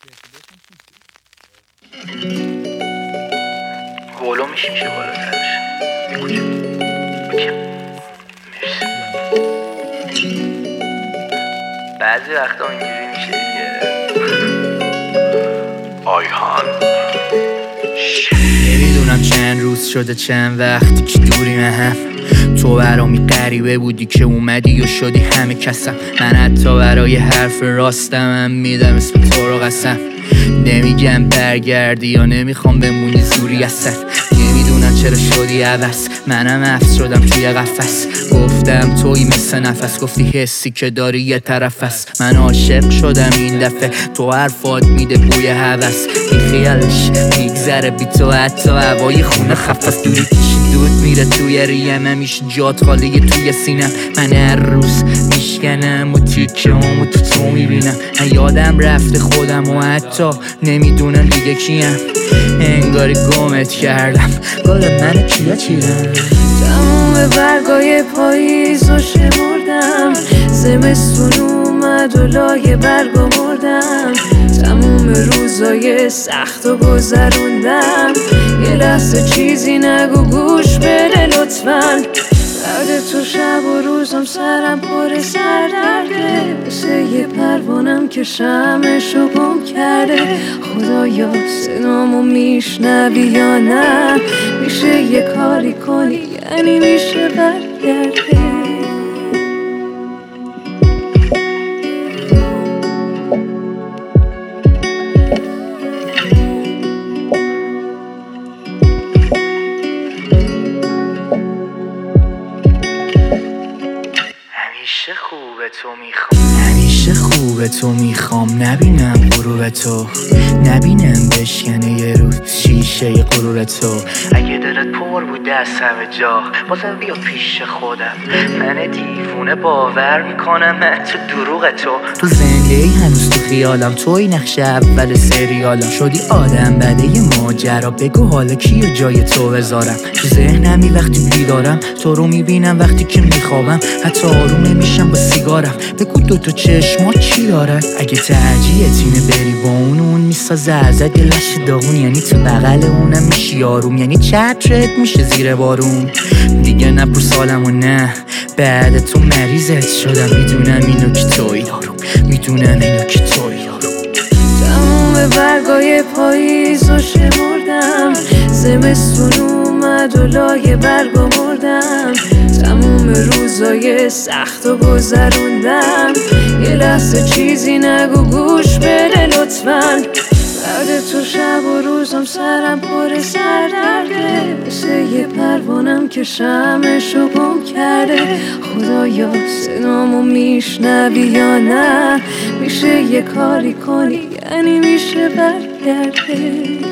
گلو میشه بالاترش مرسی. بعضی وقتا اینجوری میشه دیگه. آیهان نمیدونم چند روز شده چند وقتی که دوریم هم. تو برامی غریبه بودی که اومدی و شدی همه کسم. من حتی برای حرف راستم میدم اسم تو رو قسم. نمیگم برگردی یا نمیخوام بمونی زوری اصلا. نمیدونم چرا شدی عوض، منم حفظ شدم توی قفس. گفتم توی مثل نفس، گفتی حسی که داری یه طرف است. من عاشق شدم این دفعه، تو حرفات میده بوی هوس. بی خیالش میگذره بی تو حتی هوای خونه خفت. دوری کشی دود میره توی ریم، همیشه جات خالیه توی سینم. من هر روز میشکنم و تیکم و تو میبینم. من یادم رفته خودم و حتی نمیدونم دیگه کیم. انگاری گمت کردم، گل من کیا چیدم. تموم برگای پاییز رو شمردم، زمستون اومد و لای برگا مردم. تموم روزای سخت و گذروندم، یه لحظه چیزی نگو گوش بده لطفاً. بعد تو شب و روزم سرم پر سردرده، مثل یه پروانم که شمعشو گم کرده. خدایا صدامو میشنوی یا نه؟ میشه یه کاری کنی یعنی میشه برگرده. همیشه خوبه تو میخوام، همیشه خوبه تو میخوام. نبینم غروب تو، نبینم بشکنه یه روز شیشه ی غرور تو. اگه دلت پر بود دست همه جا، بازم بیا پیش خودم. من دیوونه باور میکنم من تو دروغ تو زنده ای هنوز تو خیالم. توی نقش اول سریالم، شدی آدم بده ی ماجرا. بگو حالا کیو جای تو بذارم. تو ذهنمی وقتی بیدارم، تو رو میبینم وقتی که میخوابم. حتی آروم نمیشم با سیگارم. بگو دوتا چشما چی دارن؟ اگه ترجیحت اینه بری با اون میسازه ازت یه لش داغون. یعنی تو بغل اونم میشی آروم، یعنی چترت میشه زیر بارون. دیگه نپرس حالمو نه، بعد تو مریضت شدم. میدونم اینو که توی یارم، میدونم اینو که توی یارم. تموم برگای پاییز رو شمردم، زمستون اومد و لای برگا مردم. تموم روزای سخت و گذروندم، یه لحظه چیزی نگو گوش بده لطفاً. بعد تو شب و روزم سرم پر سردرده، مثل یه پروانم که شمعشو گم کرده. خدایا صدامو میشنوی یا نه؟ میشه یه کاری کنی یعنی میشه برگرده.